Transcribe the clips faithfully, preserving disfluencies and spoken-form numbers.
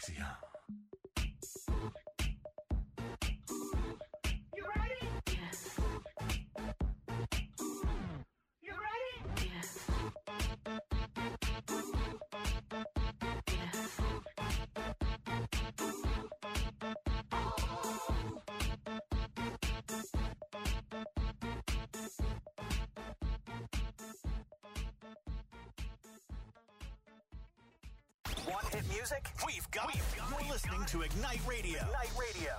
Venezia. Want hit music? We've got it. You're listening to Ignite Radio. Ignite Radio.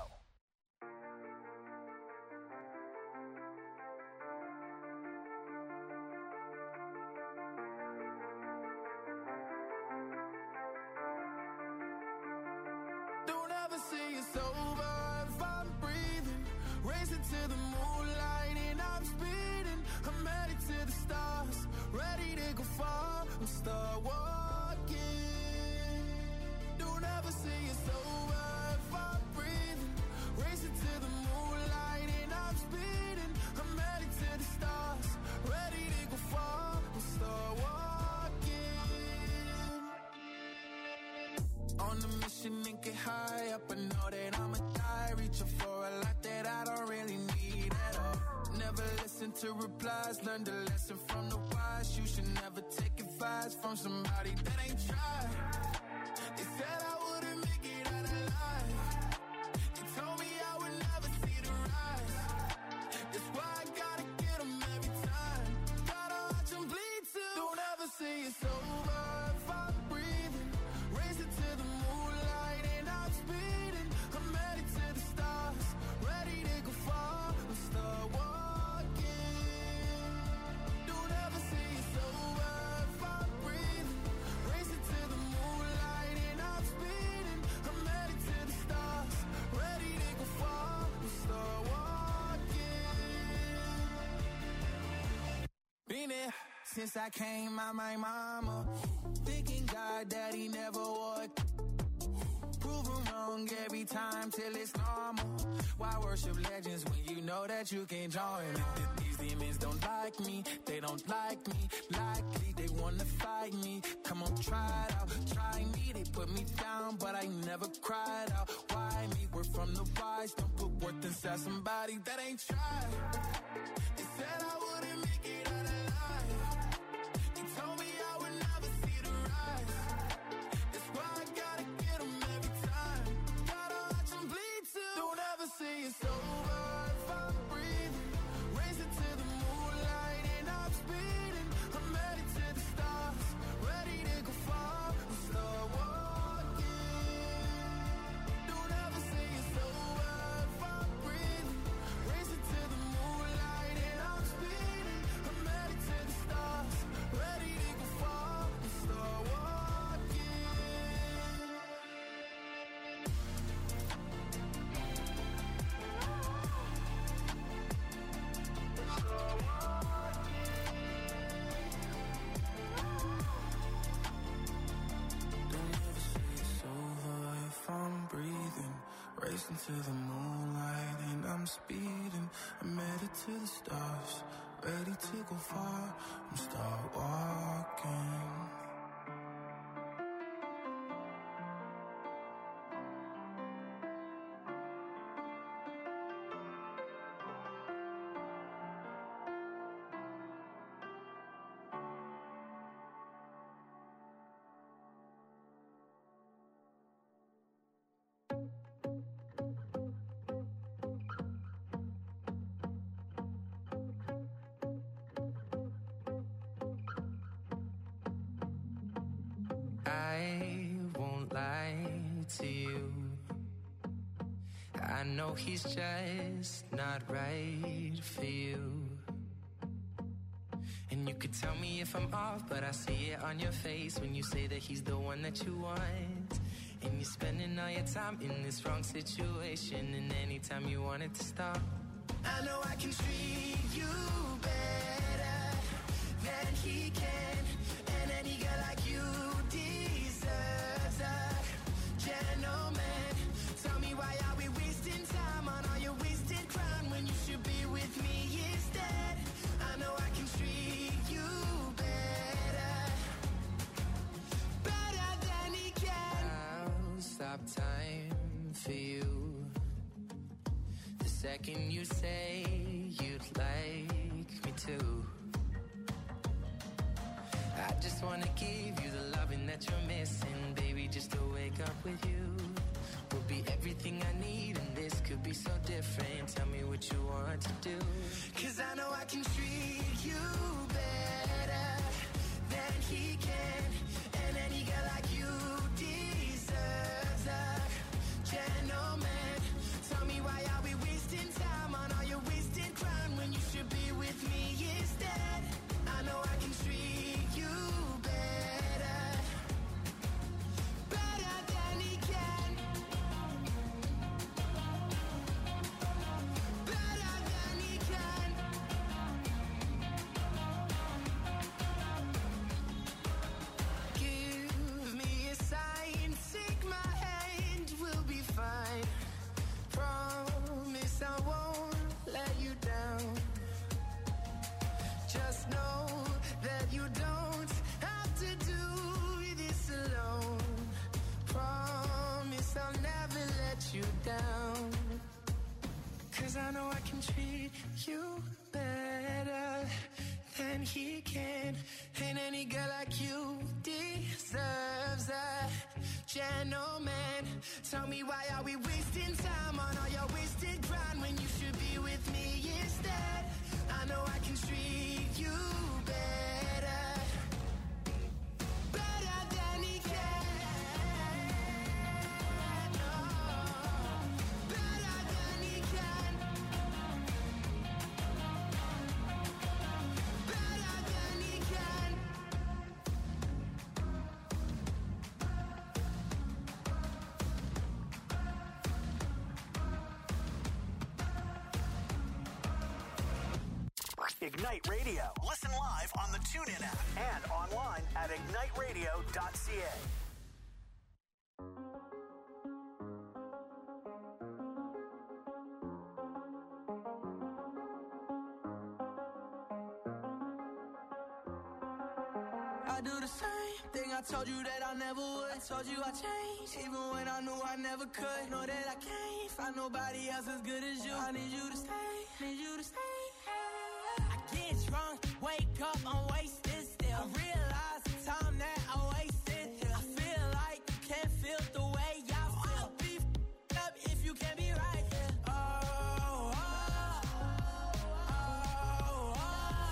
Don't ever say it's over if I'm breathing. Racing to the moonlight and I'm speeding. I'm headed to the stars, ready to go far. I'm star walking. Don't ever say it's over if I'm breathing. Racing to the moonlight and I'm speeding. I'm headed to the stars, ready to go far. I'm star walking. On a mission and get high up, I know that I'ma die. Reaching for a lot that I don't really need at all. Never listen to replies, learn the lesson from the wise. You should never take advice from somebody that ain't tried. They said I wouldn't make it out alive. They told me I would never see the rise. That's why I gotta get them every time. Gotta watch them bleed too. Don't ever say it's over if I'm breathing. Racing to the moonlight and I'm speeding. I'm headed to the stars, ready to go far. I'm start walking. Don't ever say it's over if I'm breathing. Racing to the moonlight and I'm speeding. I'm headed to the stars, ready to go far. I'm start walking. Been there since I came out my mama. Thinking God that he never would. Proven wrong every time till it's normal. Why worship legends when you know that you can't join them? These demons don't like me, they don't like me. Likely they wanna fight me. Come on, try it out, try me. They put me down, but I never cried out. Why me? We're from the wise. Don't put worth inside somebody that ain't tried. They said I wouldn't make it out alive. They told me I would never see the rise. That's why I gotta get them every time. Gotta watch them bleed too. Don't ever say it's over if I'm breathing. Racing to the moonlight and I'm speeding. I'm headed to the stars, ready to go far. I'm start walking. Don't ever say it's over if I'm breathing. Racing to the moonlight and I'm speeding. I'm headed to the stars, ready to go far. I'm start walking. Don't ever say it's over if I'm breathing. Racing to the moonlight and I'm speeding. I'm headed to the stars, ready to go far. I'm start walking. I won't lie to you. I know he's just not right for you. And you could tell me if I'm off, but I see it on your face when you say that he's the one that you want. And you're spending all your time in this wrong situation, and anytime you want it to stop, I know I can treat you better than he can. And any girl like you deserves a gentleman. Tell me why are we wasting time on all your wasted crown when you should be with me instead. I know I can treat you better, better than he can. I'll stop second you say you'd like me too. I just wanna give you the loving that you're missing, baby, just to wake up with you will be everything I need, and this could be so different. Tell me what you want to do, 'cause I know I can treat you better than he can, and any girl like you deserves a gentleman. Tell me, why are we wasting time on all your wasted crime when you should be with me instead? I know I can treat you better, better than he can, better than he can. Give me a sign, take my hand, we'll be fine. Promise I won't let you down. Just know that you don't have to do this alone. Promise I'll never let you down. 'Cause I know I can treat you better than he can, and any girl like you deserves a gentleman. Tell me, why are we wasting time on all your wasted grind when you should be with me instead? I know I can treat you better, better than he can. Oh, better than he can, better than he can. Ignite Radio. Listen live on the TuneIn app and online at ignite radio dot c a. I do the same thing I told you that I never would. I told you I changed, even when I knew I never could. Know that I can't find nobody else as good as you. I need you to stay, need you to stay. I get drunk, wake up, I'm wasted still. I realize the time that I wasted here. I feel like you can't feel the way I feel. I'll be f***ed up if you can't be right here. Oh, oh, oh, oh,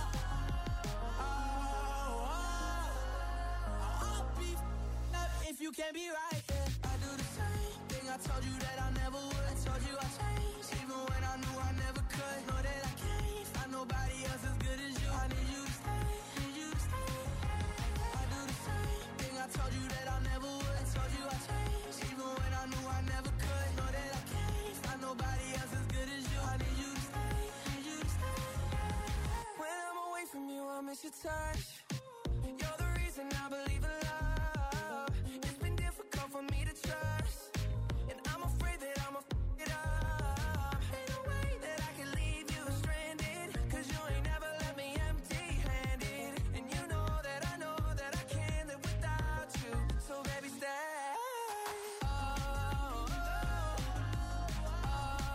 oh, oh. I'll be f***ed up if you can't be right here. I do the same thing I told you that I never would. I told you I changed, even when I knew I never could. Know that I can't find nobody else as good as you. I need you to stay, need you to stay. I do the same thing I told you that I never would. I told you I changed, even when I knew I never could. Know that I can't find nobody else as good as you. I need you to stay, need you to stay. When I'm away from you, I miss your touch. You're the reason I believe in love. It's been difficult for me to trust, and I'm afraid that I'ma f*** it up. Ain't no way that I can leave you stranded, 'cause you ain't never left me empty-handed. And you know that I know that I can't live without you. So baby, stay. Oh, oh, oh,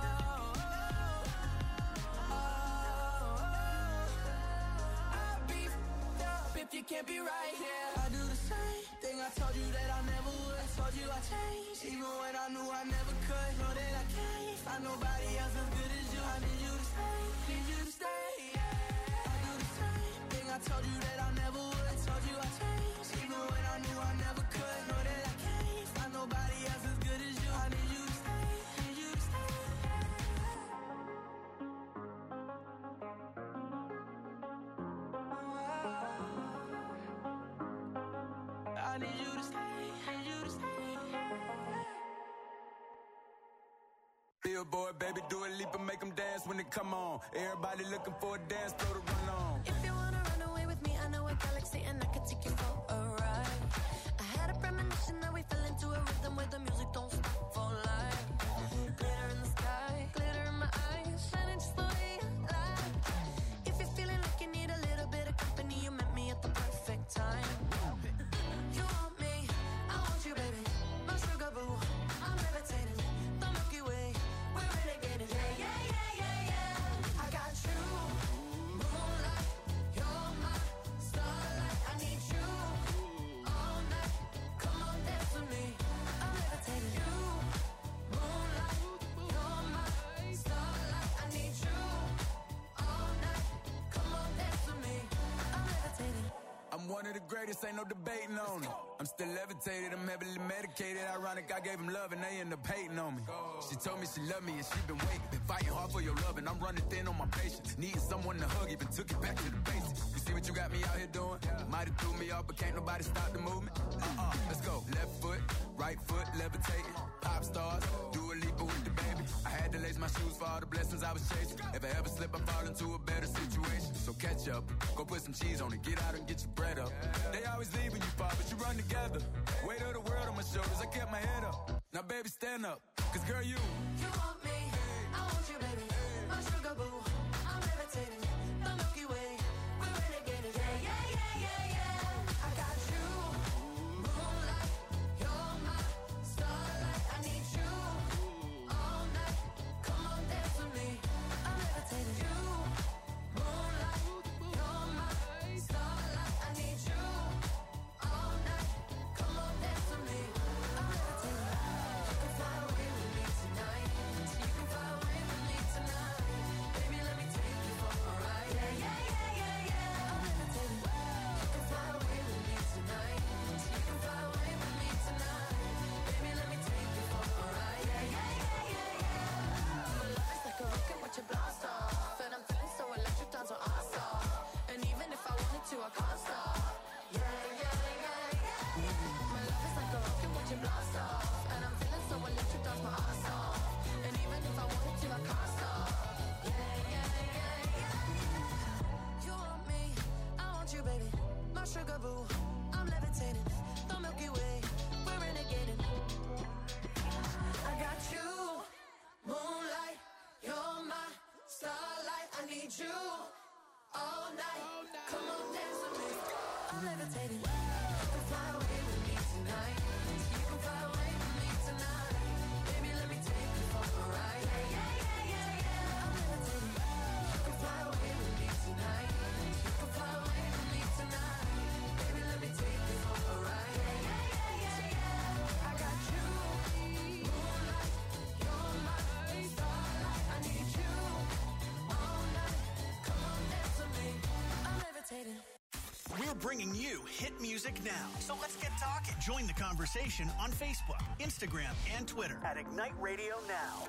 oh, oh. I'll be f***ed up if you can't be right here. I do the same thing I told you that I never would. I told you I changed, even when I knew I never could. Know that I can't find nobody else as good as you. I need you to stay, need you to stay. I do the same thing I told you that I never would. I told you I changed, even when I knew I never could. Know that I can't find nobody else as good as you. I need you to stay, need you to stay. I need you to stay, need you to stay. Billboard, baby, do a leap and make them dance when they come on. Everybody looking for a dance floor to run on. If you wanna run away with me, I know a galaxy and I can take you for a ride. I had a premonition that we fell into a rhythm where the music don't stop for life. Glitter in the sky, glitter in my eyes, shining just the way I like. If you're feeling like you need a little bit of company, you met me at the perfect time. You want me, I want you, baby. My sugar boo, I'm levitating. The Milky Way, we're renegading. Yeah, yeah, yeah, yeah. greatest, ain't no debating on it. I'm still levitated, I'm heavily medicated. Ironic, I gave him love and they end up hating on me. She told me she loved me and she been waiting. Been fighting hard for your love and I'm running thin on my patience. Needing someone to hug, even took it back to the basics. You see what you got me out here doing? Might have threw me off, but can't nobody stop the movement. Uh-uh, let's go. Left foot, right foot, levitating. Pop stars, do a leap with the baby. I had to lace my shoes for all the blessings I was chasing. If I ever slip, I fall into a better situation. So catch up, go put some cheese on it, get out and get your bread up. They always leave when you fall, but you run together. Weight of the world on my shoulders, I kept my head up. Now baby, stand up, cause girl, you You want me, I want you, baby. My sugar boo, I'm levitating. The Milky Way, we're renegading. Yeah, yeah, yeah, yeah, yeah. I got you, moonlight. You're my starlight. I need you all night. Come on, dance with me. I'm levitating. You, moonlight. You're my starlight. I need you all night. Come on, dance with me. I'm levitating. You can fly away with me tonight. So you can fly away with me tonight. Baby, let me take you for a ride. Yeah, yeah, yeah, yeah, yeah. I'm levitating. You can fly away with me tonight. So you can fly away with me tonight. Baby, let me take you for a ride. Yeah, yeah, yeah, yeah, yeah. My love is like a rocket, watch it blast off. And I'm feeling so electric, down to our stop. And even if I wanted to, I can't stop. Yeah, yeah, yeah, yeah. My love is like a rocket, watch it blast off. And I'm feeling so electric, down my ass off. And even if I wanted to, I can't stop. Yeah, yeah, yeah, yeah. You want me, I want you, baby. My sugar boo, I'm levitating. The Milky Way, we're renegading. I got you, moonlight. You're my starlight. I need you all night. Come on, dance with me. I'm levitating. You can fly away with me tonight. You can fly away with me tonight. Baby, let me take you for a ride. Yeah, yeah, yeah, yeah, yeah. I'm levitating. You can fly away with me tonight. You can fly away with me tonight. Baby, let me take you for a ride. Yeah, yeah, yeah, yeah, yeah. I got you, moonlight. You're my starlight. I need you all night. Come on, dance with me. I'm levitating. We're bringing you hit music now. So let's get talking. Join the conversation on Facebook, Instagram, and Twitter at Ignite Radio Now.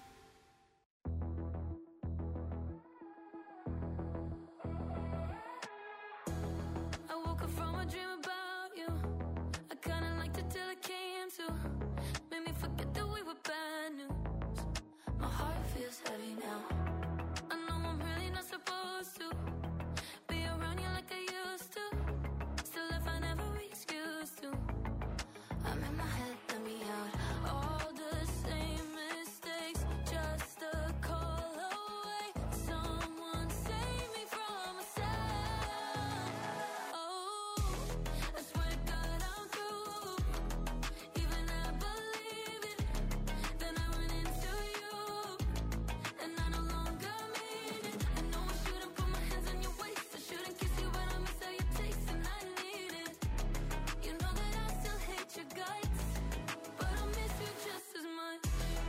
I woke up from a dream about you. I kinda liked it till it came to. Made me forget that we were bad news. My heart feels heavy now. I know I'm really not supposed to be around you like I used to. Still I find every excuse to. I'm in my head, let me out. All the same mistakes, just a call away. Someone save me from myself. Oh, I swear to God I'm through. Even I believe it. Then I run into you, and I no longer mean it. I know I shouldn't put my hands on your waist. I shouldn't kiss you, but I miss how you taste, and I need it. You know that I still hate your guts, but I miss you just as much.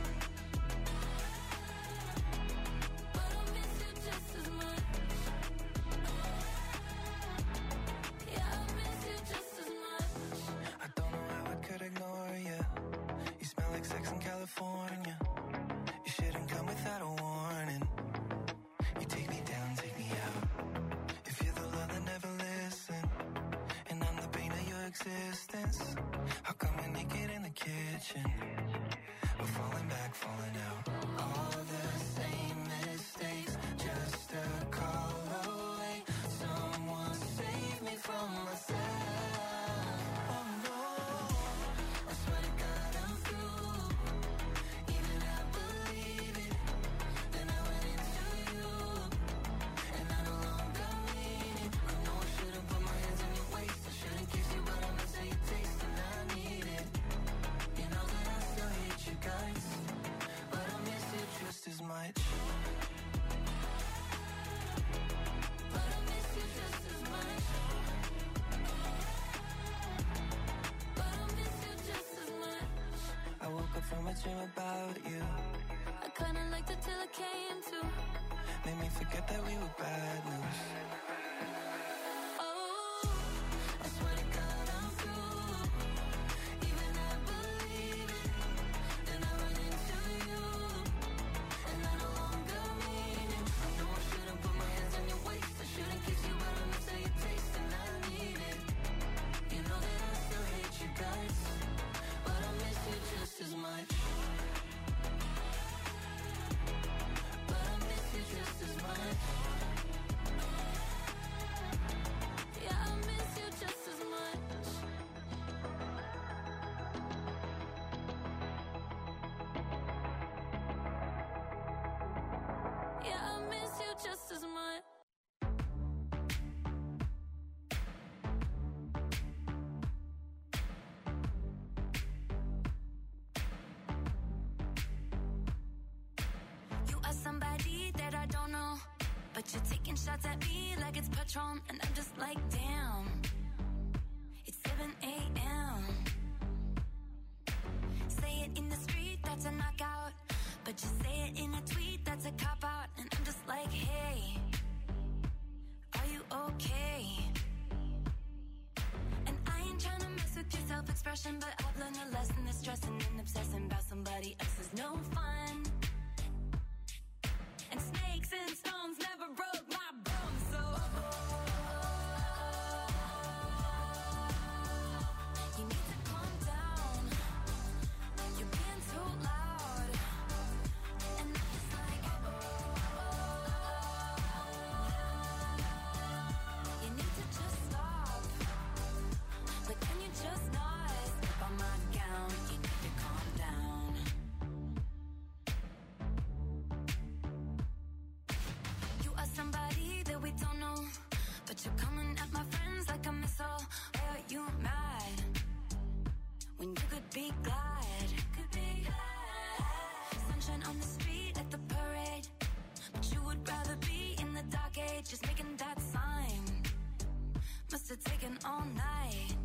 But I miss you just as much. Yeah, I miss you just as much. I don't know how I could ignore you. You smell like sex in California. You shouldn't come without a warning. You take me down, take me out. If you're the love that never listen, and I'm the pain of your existence, how come we're naked in the kitchen? We're falling back, falling out. All the same mistakes, just a call away. Someone save me from myself. Oh no, I swear to God I'm through. Even I believe it. Then I went into you, and I no longer mean it. I know I shouldn't put my hands on your waist. I shouldn't kiss you, but I miss how you taste, and I need it. You know that I still hate you guys, but I miss you just as much. But I miss you just as much. But I miss you just as much. I woke up from a dream about you. I kinda liked it till it came to. Made me forget that we were bad news. Oh, I swear just as much. You are somebody that I don't know, but you're taking shots at me like it's Patron, and I'm just like, damn. It's seven a.m. Say it in the street, that's a knockout. But you say it in a tweet, that's a cop-out. And I'm just like, hey, are you okay? And I ain't trying to mess with your self-expression, but I've learned a lesson that stressing and obsessing about somebody else is no fun. And snakes and stones never broke my bones, so you need to calm down. You're being too loud. And I'm just like, you need to just stop. But can you just not step on my gown? You need to calm down. You are somebody that we don't know, but you're coming at my friends like a missile. Why are you mad when you could be glad? Could be glad. Sunshine on the street at the parade, but you would rather be in the dark age, just making that sign. Must have taken all night.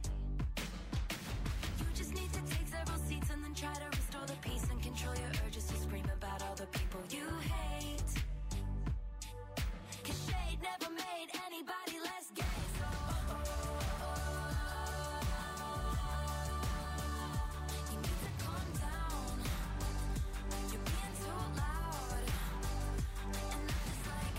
You just need to take several seats and then try to restore the peace and control your urges to scream about all the people you hate. Cause shade never made anybody less gay, so you need to calm down. You're being too loud. And I'm just like,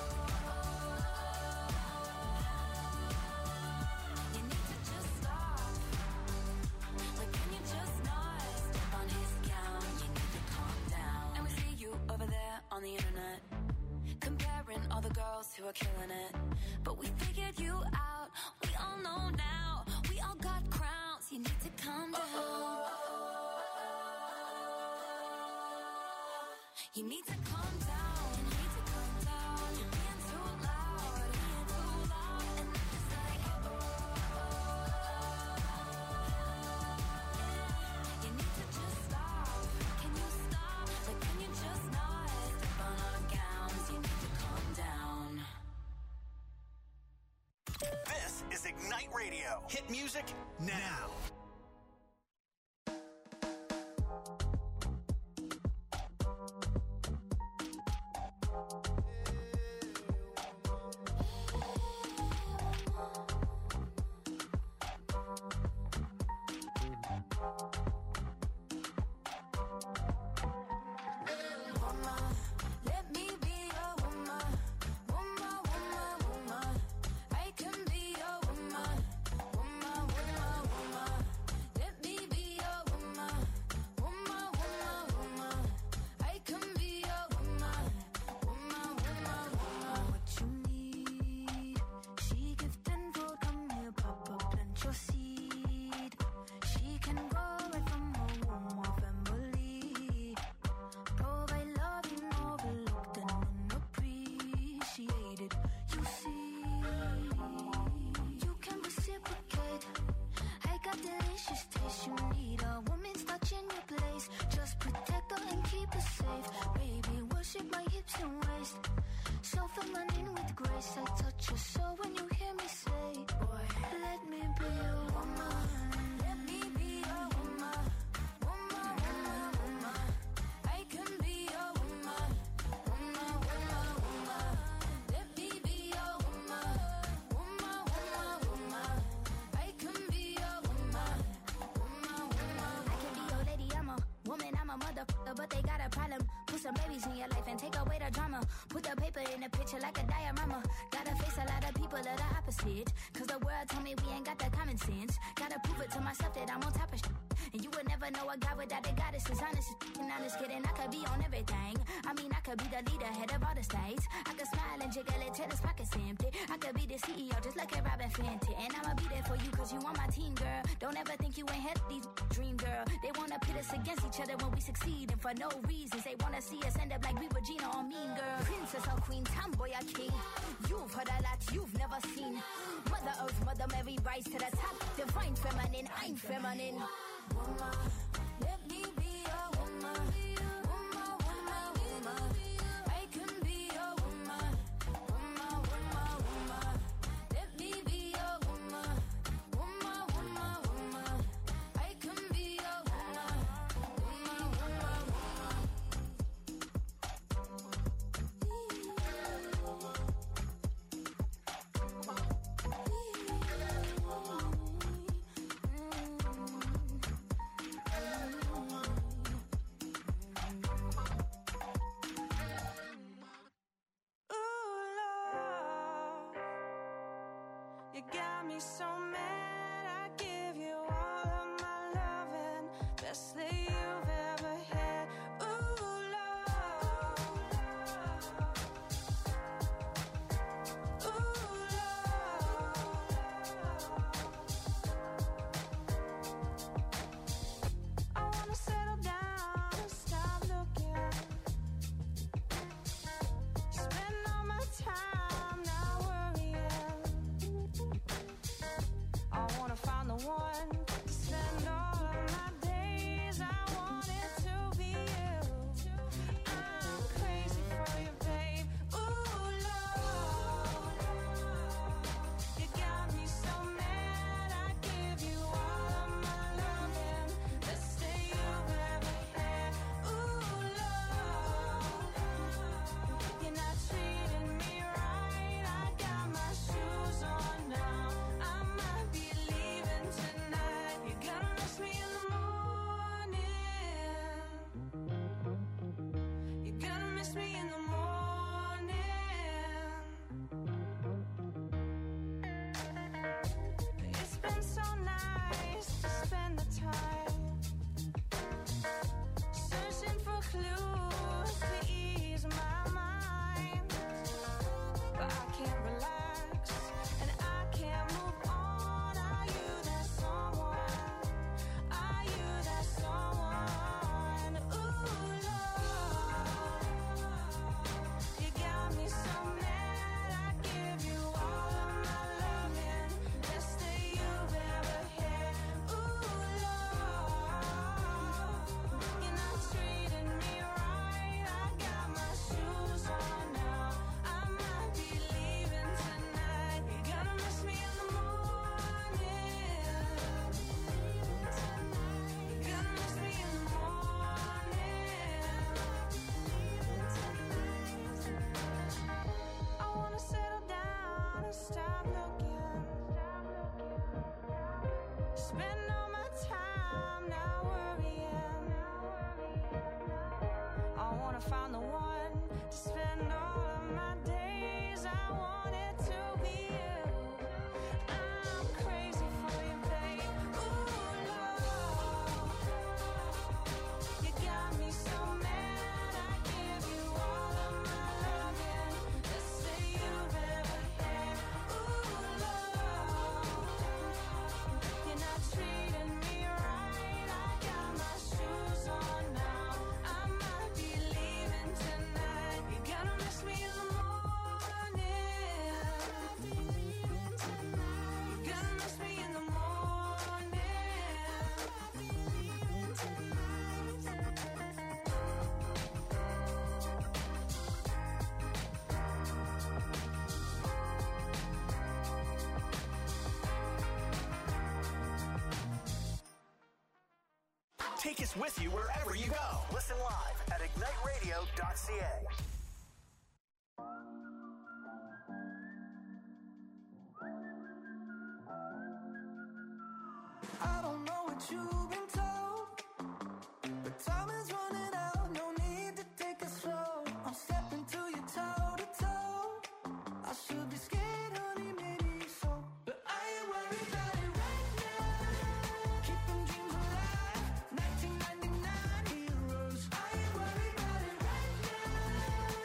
you need to just stop. Like, can you just not step on his gown? You need to calm down. And we see you over there on the internet, comparing all the girls who are killing it. But we figured you out. We all know now. We all got crowns. You need to calm down. You need to calm down. You need to calm down. You're being too loud. Being too loud. And I'm just like, you need to just stop. Can you stop? Like, can you just not step on our gowns? You need to calm down. This is Ignite Radio. Hit music now. Woman, let me be your woman. Woman, woman, woman. I can be your woman. Woman, woman, woman. Let me be your woman. Woman, woman, woman. I can be your woman. Woman, woman, woman. What you need, she give tenfold. Come here, Papa, plant your seed. She can grow right from her womb or family. Provide love you overlooked and unappreciated. You see, you can reciprocate. I got delicious taste. You need a woman's touch in your place. Just protect her and keep her safe. Baby, worship my hips and waist. So feminine with grace. I touch your soul when you hear me say, boy, let me be your woman. Let me be your woman. Woman, woman, woman. I can be your woman. Woman, woman, woman. Let me be your woman. Woman, woman, woman. I can be your woman. Woman, woman. I can be your lady, I'm a woman, I'm a motherfucker, but they got a problem. Put some babies in your life and take away the drama. Put the paper in the picture like a diorama. Gotta face a lot of people that are opposite. Cause the world told me we ain't got the common sense. Gotta prove it to myself that I'm on top of shit. And you would never know a guy without a goddess. Is honest and honest kidding. I could be on everything. I mean, I could be the leader, head of all the states. I could smile and jiggle it till his pockets empty. I could be the C E O just like a Robin Fenty. And I'ma be there for you cause you on my team, girl. Don't ever think you ain't had these dream, girl. They wanna wanna pit us against each other when we succeed, and for no reasons. They wanna see us end up like we were Gina or Mean Girl. Princess or queen, tomboy or king. You've heard a lot you've never seen. Mother Earth, Mother Mary, rise to the top. Divine feminine, I'm feminine. Woman, let me be a woman. Woman, woman, woman. I can be a woman. Woman, woman, woman. Let me be a woman. Woman, woman, woman. I can be a woman. Woman, woman, woman. You got me so mad, I give you all of my loving, best that you've ever had. Ooh, Lord. Ooh, Lord. I wanna settle down and stop looking. Spend all my time not worrying. I wanna find the one to spend all of my days. I want it to be you. I'm crazy for you, babe. Ooh, Lord. You got me so mad, I give you all of my loving, best that you've ever had. Ooh, Lord. You're not treating me right. I got my shoes on now. I might be leaving tonight. You're gonna miss me in the morning. You're gonna miss me in the morning. It's been so nice to spend the time searching for clues to ease my mind. But I can't relax and I can't move on. Are you that someone? Are you that someone? Ooh, Lord. You got me so mad, I give you all of my loving, best that you've ever had. Ooh, Lord. You're not treating me right. I got my shoes on now. I might be leaving tonight. You're gonna miss me in the morning. You're gonna miss me in the morning. I wanna settle down and stop looking. Spend all my time not worrying. I wanna find the one to spend all of my days. I want it to be you. I'm crazy for you, babe. Ooh, Lord. You got me so mad, I give you all of my loving, best that you've ever had. Ooh, Lord. You're not treating me right. I got my shoes on now. I might be leaving tonight. You're gonna miss me in the morning. You're gonna miss me in the Take us with you wherever you go. Listen live at ignite radio dot c a. I don't know what you've been told, but time is running out. No need to take it slow. I'm stepping to you toe to toe. I should be scared, honey, maybe so, but I ain't worried about it right now. Keeping dreams alive, nineteen ninety-nine heroes. I ain't worried about it right now.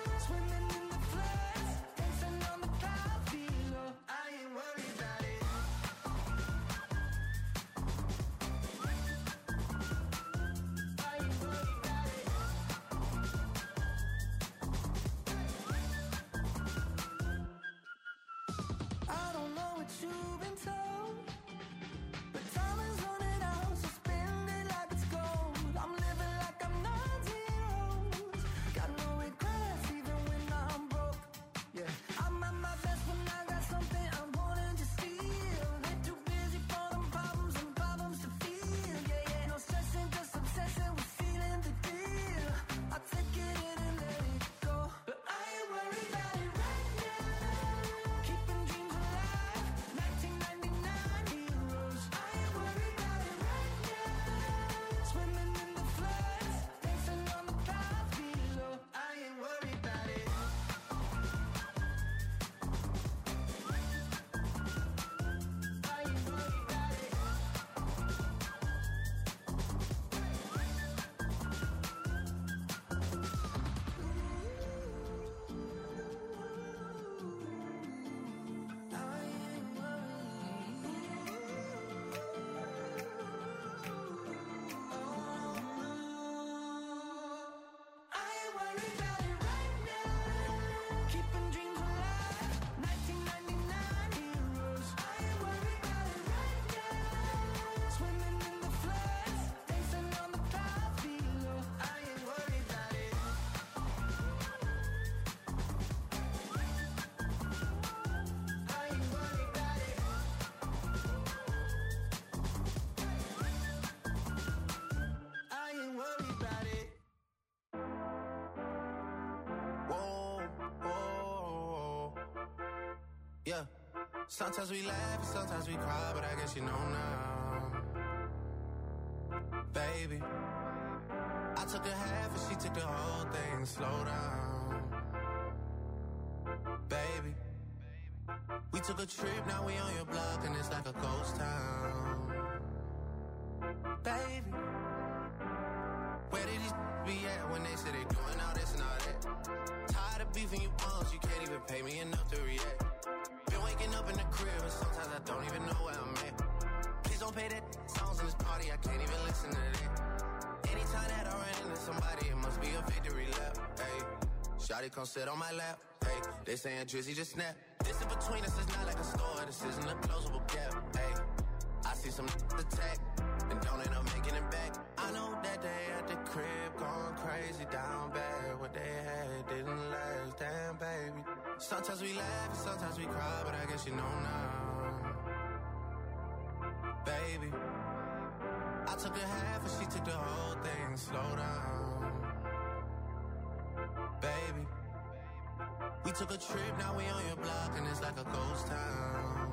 Yeah. Sometimes we laugh and sometimes we cry, but I guess you know now. Baby, I took a half and she took the whole thing. Slow down. Baby, we took a trip, now we on your block and it's like a ghost town. Baby, where did these be at when they say they doing all this and all that? Tired of beefing you bums, you can't even pay me enough to react. Been waking up in the crib and sometimes I don't even know where I'm at. Please don't pay that songs in this party, I can't even listen to that. Anytime that I run into somebody, it must be a victory lap. Hey, shawty come sit on my lap. Hey, they saying Drizzy just snap. This in between us is not like a store, this isn't a closable gap. Hey, I see some attack and don't end up making it back. I know that they at the crib going crazy down bad. What they had didn't last, damn baby. Sometimes we laugh and sometimes we cry, but I guess you know now. Baby, I took a half and she took the whole thing. Slow down. Baby, we took a trip, now we on your block and it's like a ghost town.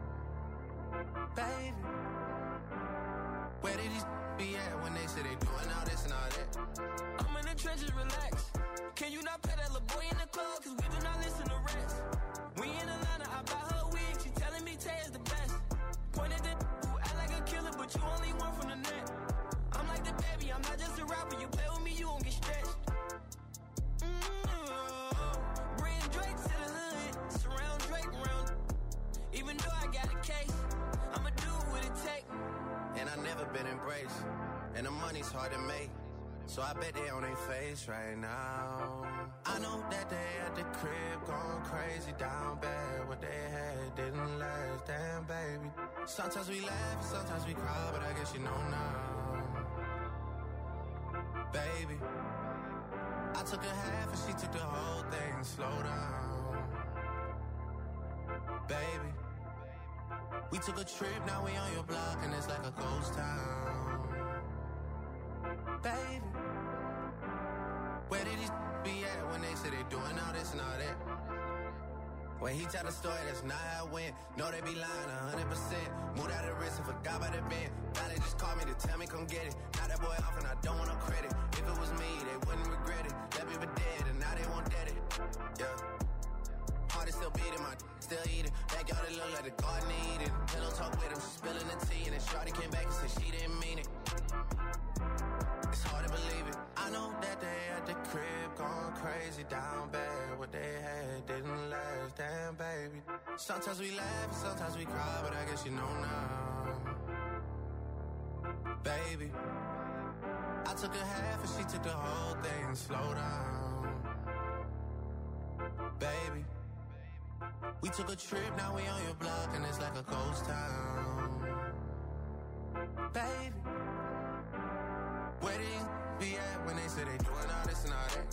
Baby, where did these be at when they say they doing all this and all that? I'm in the trenches, relax. Can you not pay that little boy in the club? Cause we do not listen to rest. We in Atlanta, I buy her wig. She telling me Tay is the best. Pointed at who act like a killer, but you only one from the net. I'm like the baby, I'm not just a rapper. You play with me, you won't get stretched. Mm-hmm. Bring Drake to the hood. Surround Drake around. Even though I got a case, I'ma do what it take. And I never been embraced, and the money's hard to make, so I bet they on their face right now. I know that they at the crib going crazy down bad. What they had didn't last, damn baby. Sometimes we laugh and sometimes we cry, but I guess you know now. Baby, I took a half and she took the whole thing. Slow down. Baby, we took a trip, now we on your block and it's like a ghost town. Baby, where did these be at when they say they doing all this and all that? When he tell the story, that's not how it went. No, they be lying a hundred percent. Moved out of the wrist and forgot about the bend. Now they just call me to tell me come get it. Now that boy off and I don't want no credit. If it was me, they wouldn't regret it. Left me for dead and now they won't dead it. Yeah. Heart is still beating, my still eating. Backyard it look like the garden eating. Pillow talk with him, she spilling the tea. And then shawty came back and said she didn't mean it. It's hard to believe it. I know that they at the crib going crazy down bad. What they had didn't last, damn baby. Sometimes we laugh and sometimes we cry, but I guess you know now. Baby, I took a half and she took the whole thing. Slow down. Baby, we took a trip, now we on your block and it's like a ghost town. Baby, where these be at when they say they doing all this and all that?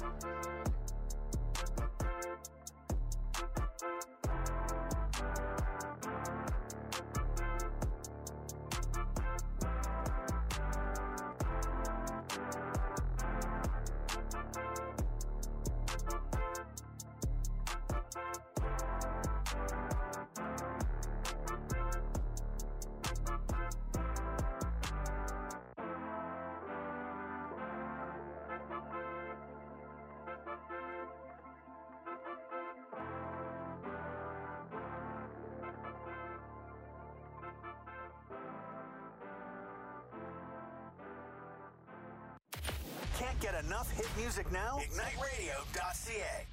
Can't get enough hit music now? Ignite Radio dot C A.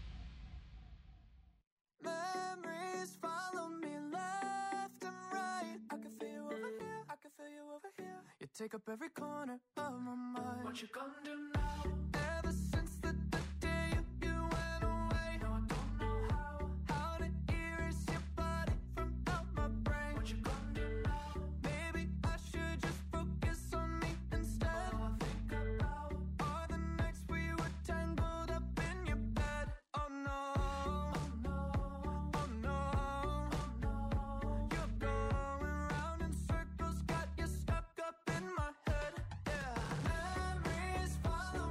Memories follow me left and right. I can feel you over here, I can feel you over here. You take up every corner of my mind. What you gonna do now? Ever since the, the day you, you went away, no, I don't know how, how to erase your body from out my brain. What you gonna do now? Maybe I should just focus on me instead. All I think about are the nights we were tangled up in your bed. Oh no, oh no, oh no, oh no. You're going round in circles, got you stuck up in my head. Yeah, memories follow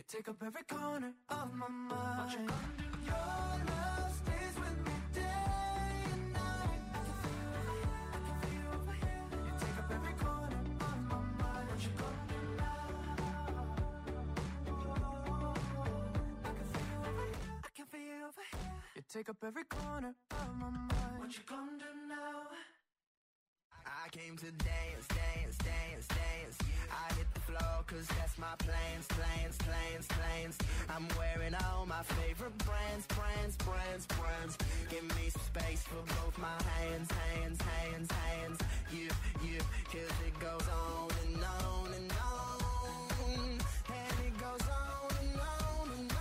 You take up every corner of my mind. What you gonna do? Your love stays with me day and night. I can feel you over here, I can feel you over here. You take up every corner of my mind. What you gonna do now? I can feel you over here, I can feel you over here. You take up every corner of my mind. What you gonna do now? I came to dance, dance, dance, dance. I hit the floor cause that's my plans, plans, plans, plans. I'm wearing all my favorite brands, brands, brands, brands. Give me some space for both my hands, hands, hands, hands. Yeah, yeah, cause it goes on and on and on. And it goes on and on and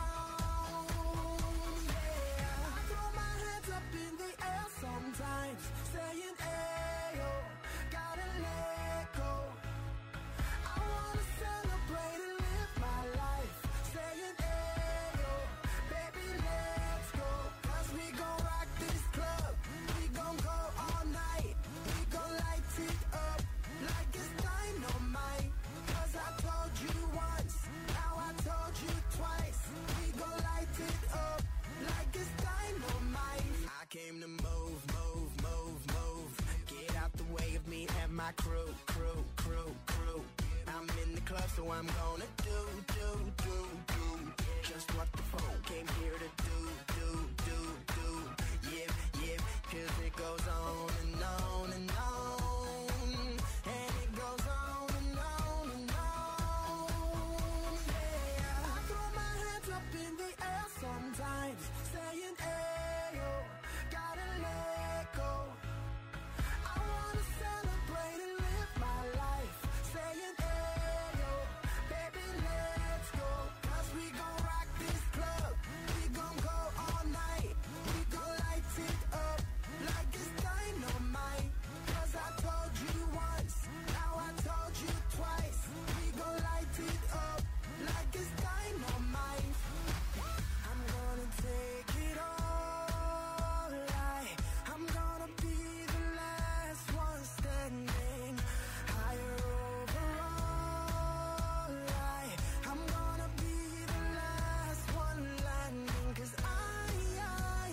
on. Yeah, I throw my hands up in the air sometimes, saying, ayo, gotta let go. I wanna celebrate and live my life, saying, ayo, baby, let's go. Cause we gon' rock this club, we gon' go all night. We gon' light it up like it's dynamite. Cause I told you once, now I told you twice. We gon' light it up like it's dynamite. I came to move, move, move, move. Get out the way of me and my crew, crew, crew, crew. I'm in the club, so I'm gonna do, do, do, do just what the phone came here to do, do, do, do. Yeah, yeah, cause it goes on and on and on. And it goes on and on and on. Yeah, I throw my hands up in the air sometimes, saying, ayo, gotta let go. I wanna celebrate and live my life, saying, ayo, baby, let's go. Cause we gon' rock this club, we gon' go all night. We gon' light it up like it's dynamite. Cause I told you once, now I told you twice. We gon' light it up like it's dynamite. I'm gonna take it all, like I'm gonna be the last one standing. Higher overall, like I'm gonna be the last one landing. Cause I, I,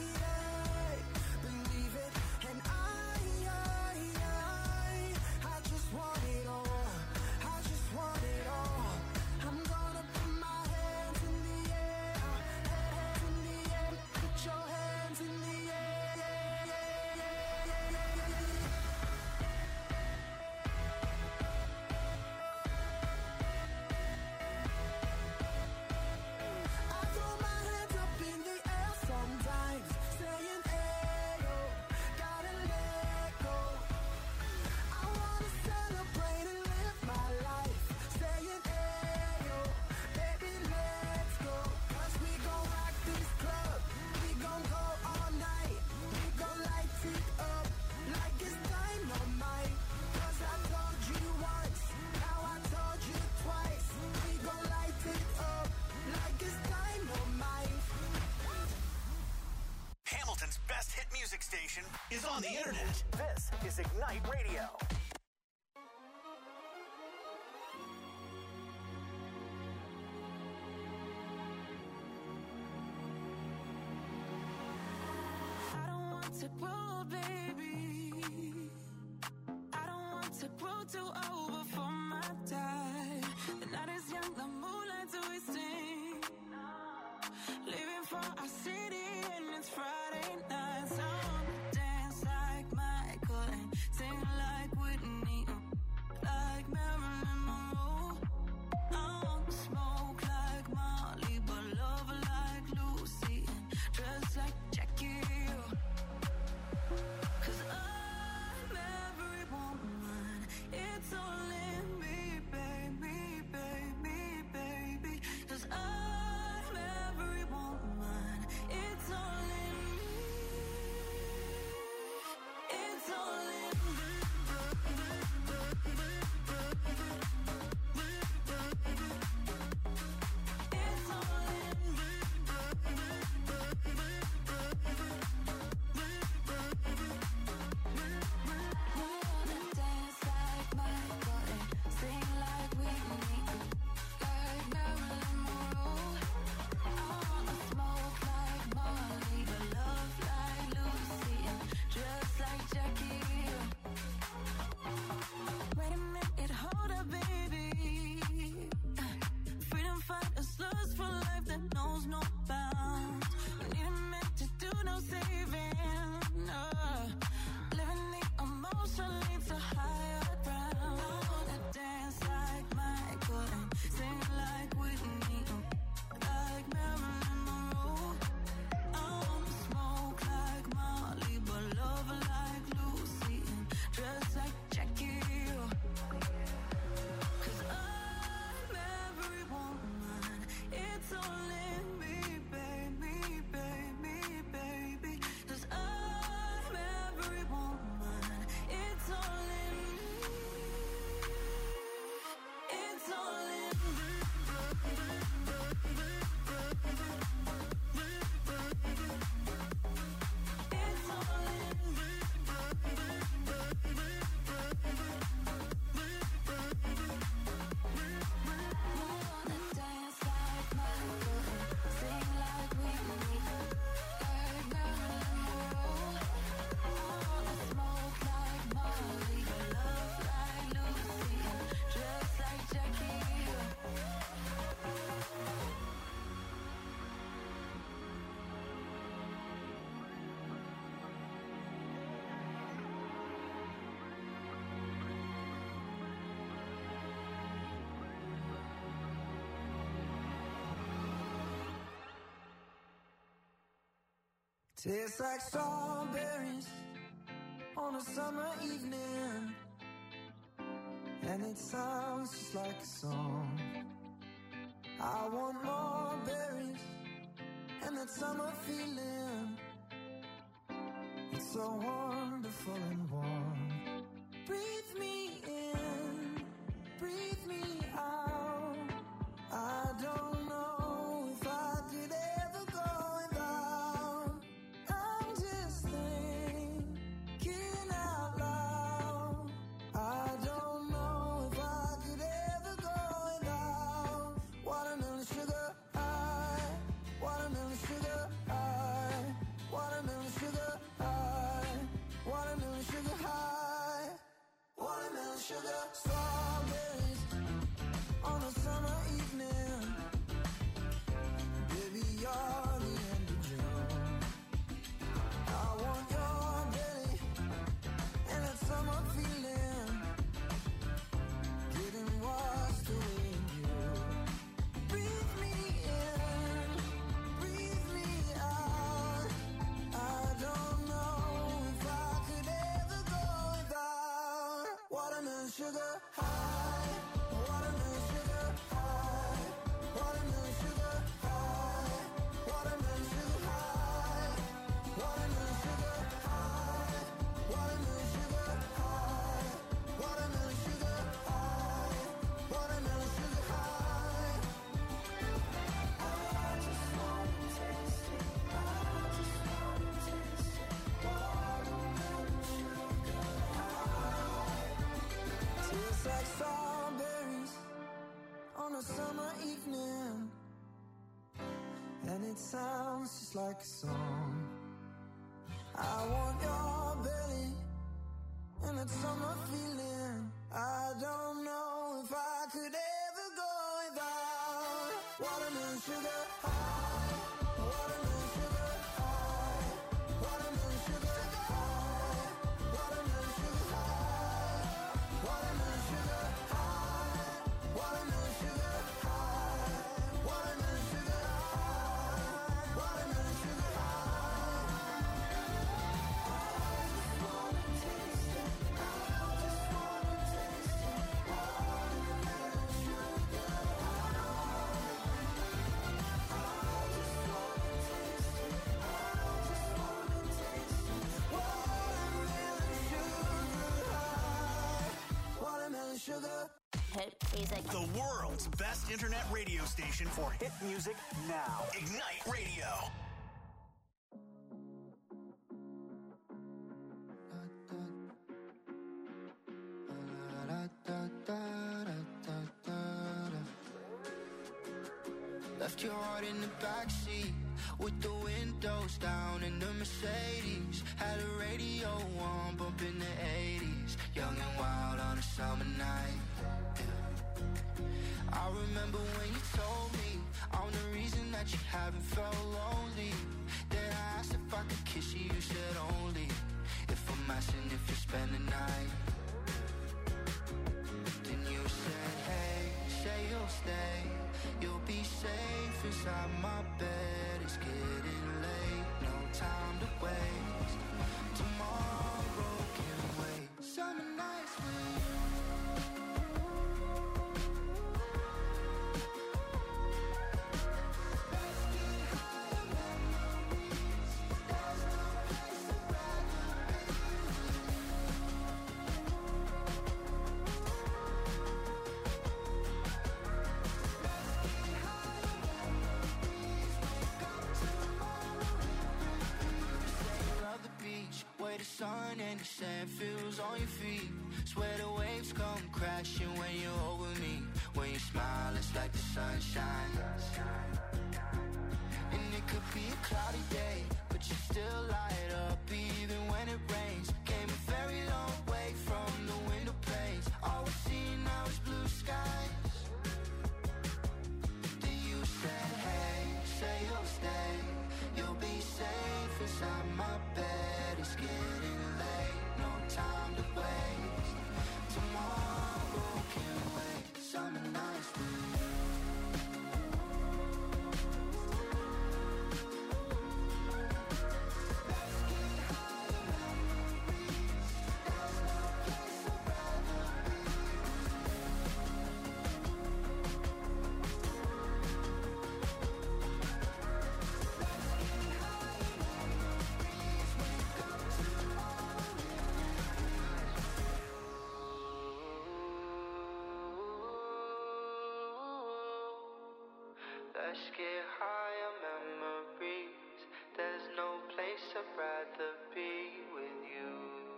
I believe it, and I, I, I, I just want it all. I just want it all. I'm gonna put my hands in the air, hands in the air. Put your hands in the air. I throw my hands up in the air sometimes, saying, ayo, gotta let go. I wanna celebrate and live my life, saying, ayo, baby, let's go. Cause we gon' rock this club, we gon' go all night. We gon' light it up like it's dynamite. Cause I told you once, now I told you twice. We gon' light it up like it's dynamite. Hamilton's best hit music station is on the internet. This is Ignite Radio. I don't want to grow, baby. I don't want to grow too old before my time. The night is young, the moonlight's wasting. Leaving for our city and it's Friday night. So I wanna dance like Michael and sing like Whitney, like Marilyn Monroe. I want to smoke like Molly, but love like Lucy and dress like Jackie. Cause I'm every woman, it's all Tastes like strawberries on a summer evening, and it sounds just like a song. I want more berries and that summer feeling. It's so wonderful and warm. Breathe me in, breathe me out. I don't know if I could ever go without. I'm just thinking out loud. I don't know if I could ever go without. Watermelon sugar high, watermelon sugar high, watermelon sugar high, watermelon sugar high, watermelon sugar. Strawberries on a summer evening. Baby, you're the end of June. I want your belly and that summer feeling, getting washed away in you. Breathe me in, breathe me out. I don't know if I could ever go without. Watermelon sugar high, watermelon sugar high, watermelon sugar high, watermelon sugar high, watermelon sugar high, watermelon sugar high, watermelon sugar high, watermelon sugar high. I just wanna taste it, I just wanna taste it. Watermelon sugar high. Tastes like strawberries on a summer evening, and it sounds just like a song. I want your belly and that summer feeling. I don't know if I could ever go without. Watermelon sugar high, watermelon sugar high, watermelon sugar high, watermelon sugar high, watermelon sugar high, watermelon sugar high, watermelon sugar high, watermelon sugar high. I just wanna taste it, I just wanna taste it. Watermelon sugar high. I just wanna taste it, I just wanna taste it. Watermelon sugar high, watermelon sugar. Hit music. The world's best internet radio station for hit music now. Ignite Radio. Left your heart in the backseat with the windows down in the Mercedes. Had a radio on, bumping the eighties. Young and wild on a summer night. Yeah. I remember when you told me I'm the reason that you haven't felt lonely. Then I asked if I could kiss you, you said only if I'm asking if you spend the night. Then you said, hey, say you'll stay. You'll be safe inside my bed. It's getting late, no time to waste. Tomorrow can wait. Summer nights with you. Let's get higher memories. There's no place I'd rather be. Where the sun and the sand feels on your feet. Swear the waves come crashing when you're over me. When you smile, it's like the sunshine. And it could be a cloudy day, but you still light up even when it rains. Came a very long way from the window panes. All we see now is blue skies. Then you said, hey, say you'll stay. You'll be safe inside my bed. It's getting late, no time to waste. Tomorrow can wait. Summer nights with you. Let's get higher memories. There's no place I'd rather be with you.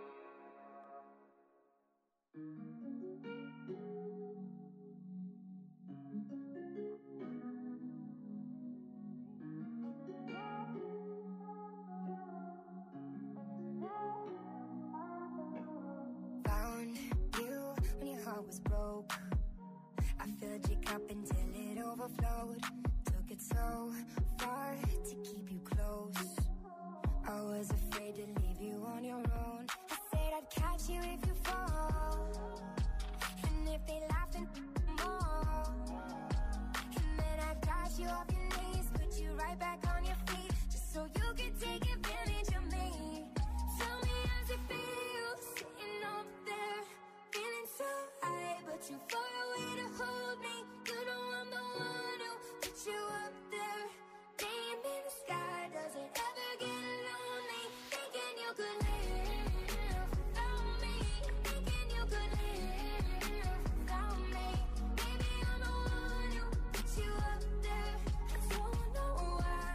Found you when your heart was broke. I filled your cup until it overflowed. Took it so far to keep you close. I was afraid to leave you on your own. I said I'd catch you if you fall. And if they laugh and more. And then I got you off your knees, put you right back on your feet, just so you could take advantage of me. Tell me how's it feel, sitting up there, feeling so high, but you far away to hold me. You know I'm the one who put you up there. Name in the sky, does it ever get lonely? Thinking you could live without me. Thinking you could live without me. Maybe I'm the one who put you up there. I don't know why.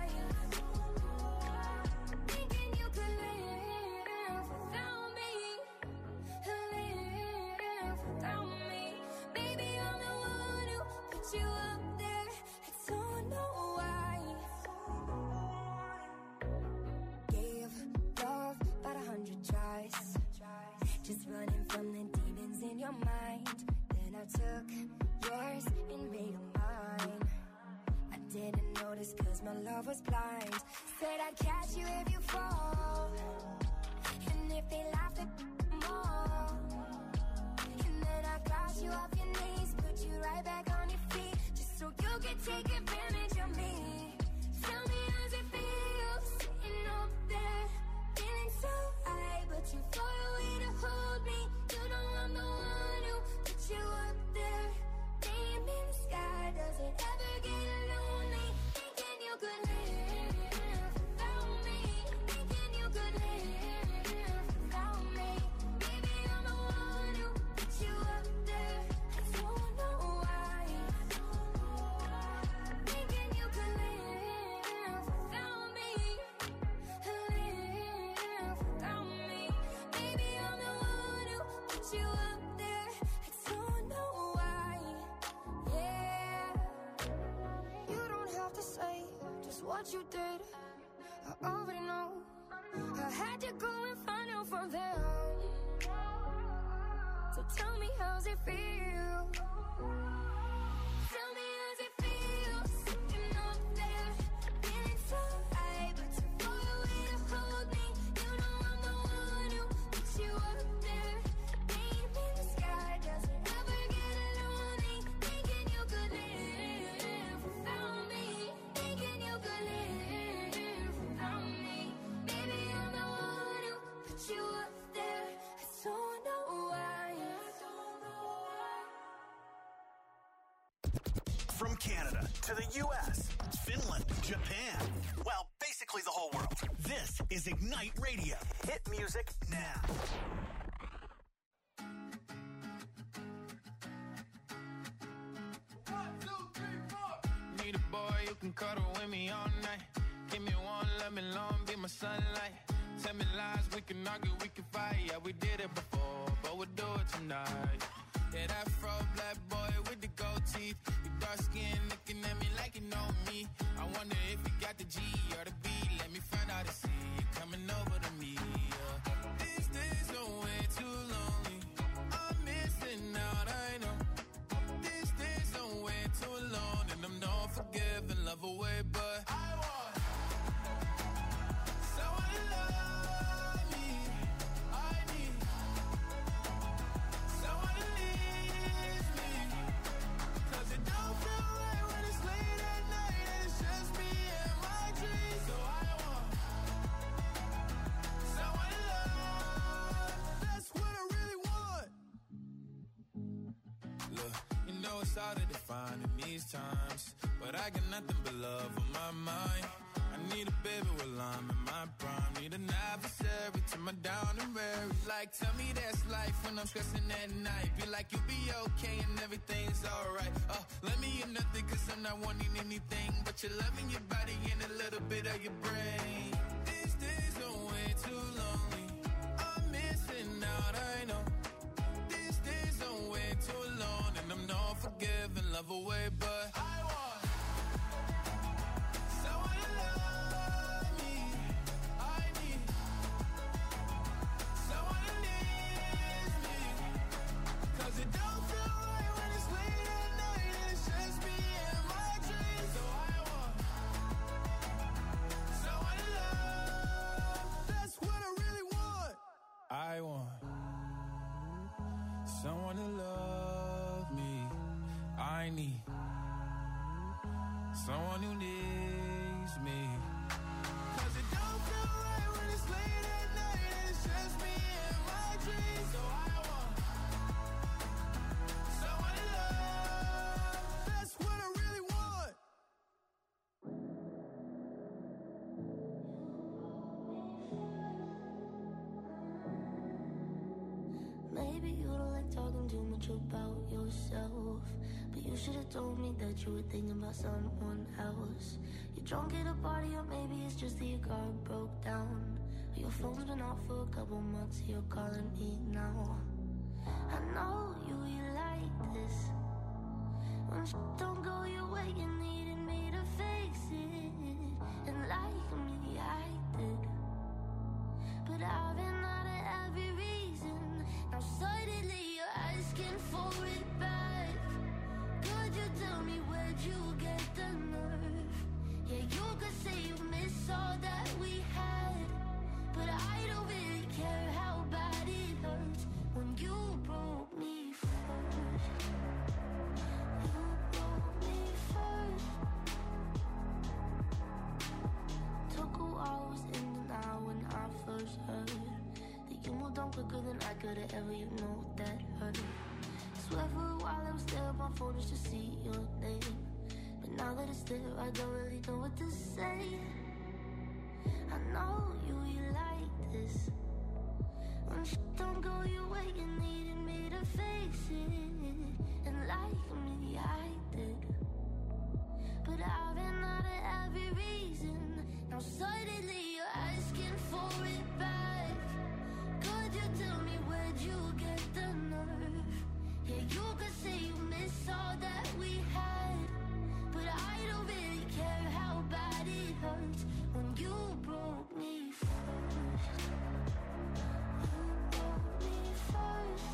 Thinking you could live without me. Live without me. Baby, I'm the one who put you up there. I don't know why. Gave love about a hundred tries, just running from the demons in your mind. Then I took yours and made them mine. I didn't notice cause my love was blind. Said I'd catch you if you fall. And if they laughed at more. And then I got you off your knees, put you right back on your feet, just so you could take advantage of me. Tell me how's it feel, sitting up there, feeling so high, but you far away to hold me. You know I'm the one who put you up there. Name in the sky, does it ever get lonely? Thinking you could live without me. Thinking you could live without me. Maybe I'm the one who put you up there. I don't know why. Thinking you could live without me. Live without me. Maybe I'm the one who put you up there. I don't know why. Yeah. You don't have to say just what you did. I already know. I had to go and find out from them. So tell me how's it feel. Tell me how's it feel, sitting up there, feeling so high, but you far away to hold me. You know I'm the one who put you up there. Name in the sky, does it ever get lonely? Thinking you could live without me. Thinking you could live without me. Maybe I'm the one who put you up there. I don't know why. From Canada to the U S, Finland, Japan, well, basically the whole world. This is Ignite Radio. Hit music now. Need a boy you can cuddle with me all night. Give me one, let me long, be my sunlight. Tell me lies, we can argue, we can fight. Yeah, we did it before, but we'll do it tonight. Yeah, that fro black boy with the gold teeth. Your dark skin looking at me like you know me. I wonder if you got the G or the B. Let me find out and see you coming over to me. Yeah. These days are way too lonely. I'm missing out, I know. These days are way too alone, and I'm not forgiving, love away, but I want someone to love me. I need someone to leave me. Cause it don't feel right when it's late at night and it's just me and my dreams. So I want someone to love. That's what I really want. Look, you know it's hard to define in these times, but I got nothing but love on my mind. I need a baby while I'm in my prime. Need an adversary to my down and weary. Like, tell me that's life when I'm stressing at night. Be like, you'll be okay and everything's alright. Uh, let me in nothing cause I'm not wanting anything but you're loving your body and a little bit of your brain. These days are way too lonely. I'm missing out, I know. These days are way too long and I'm not forgiving, love away, but I want someone to love me. I need someone who needs me. Cause it don't feel right when it's late at night and it's just me and my dreams. So I want someone to love. That's what I really want. I want someone to love me. I need someone who needs me. Cause it don't feel right when it's late at night and it's just me and my dreams. So I want someone to love. That's what I really want. Maybe you don't like talking too much about yourself, but you should have told me that you were thinking about someone else. You're drunk at a party, or maybe it's just that your car broke down. Or your phone's been off for a couple months, you're calling me now. I know you, you like this. When shit don't go your way, you needed me to fix it. And like me, I did. But I've been out of every reason. Now suddenly you're asking for it back. Could you tell me where'd you get the nerve? Yeah, you could say you miss all that we had, but I don't really care how bad it hurts when you broke me first. You broke me first. Took a while, I was in denial when I first heard that you moved on quicker than I could have ever, you know that hurt. Swear for a while I was there on my phone just to see your name, but now that it's there I don't really know what to say. I know you, you like this. When shit don't go your way, you needed me to fix it. And like me, I did. But I've been out of every reason. Now suddenly you're asking for it back. Could you tell me where'd you get the nerve? Yeah, you could say you miss all that we had, but I don't really care how bad it hurts when you broke me first. You broke me first.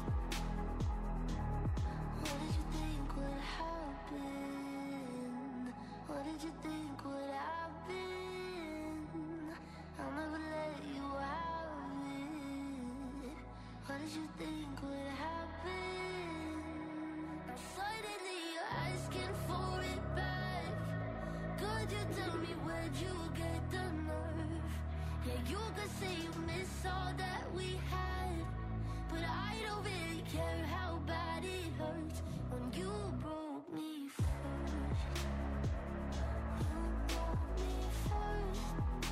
What did you think would happen? What did you think would happen? I'll never let you have it. What did you think would happen? Now suddenly you're asking for it back. Could you tell me where'd you get the nerve? Yeah, you could say you miss all that we had, but I don't really care how bad it hurts when you broke me first. You broke me first.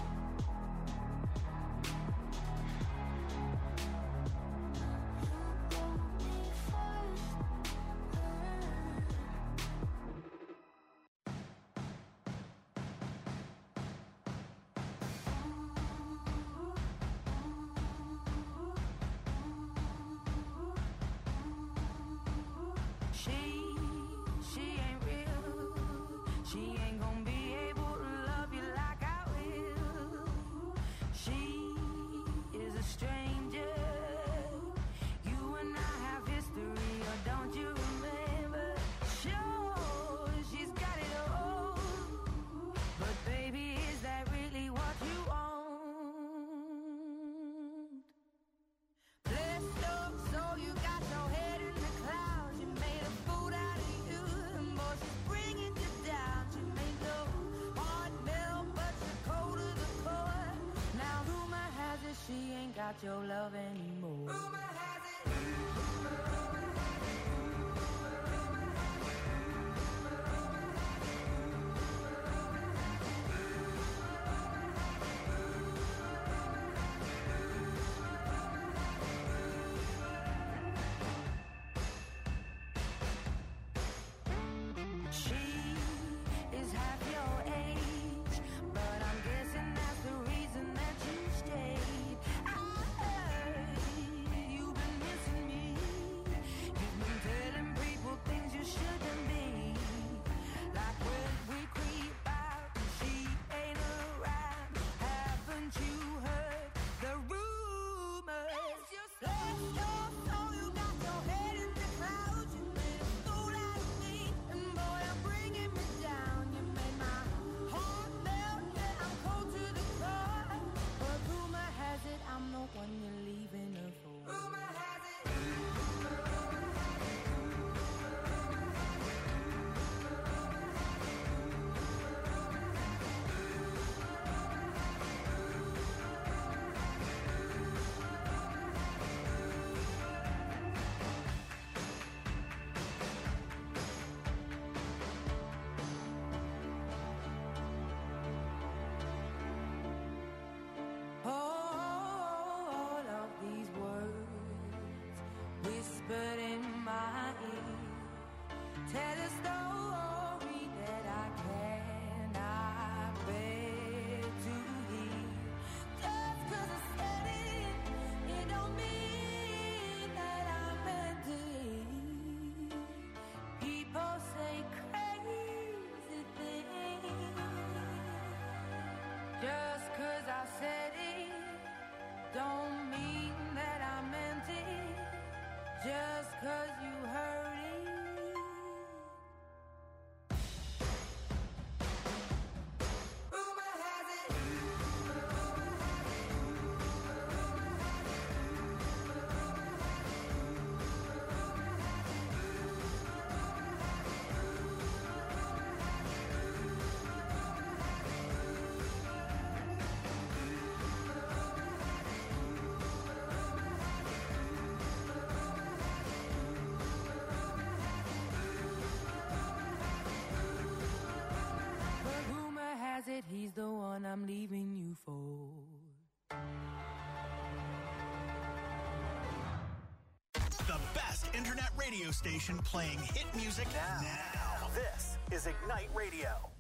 She, she ain't real. She ain't gonna be able to love you like I will. She is a stranger. You and I have history, or don't you remember? Sure, she's got it all, but baby, is that really what you want? Blessed up, so you got your head in the clouds. You made a fool out of you, and boy, she's bringing you down. She made your heart melt, but you're cold to the core. Now rumor has it she ain't got your love anymore. Rumor has it. Rumor has it. tell a story that I cannot bear to hear. Just 'cause I said it, it don't mean that I meant it. People say crazy things. Just 'cause I said it, don't mean that I meant it. Just 'cause you heard it. Rumor has it. Rumor has it. Rumor has it. Rumor has it. Rumor has it. Rumor has it. But rumor has it he's the one I'm leaving you for. The best internet radio station playing hit music now. now. This is Ignite Radio.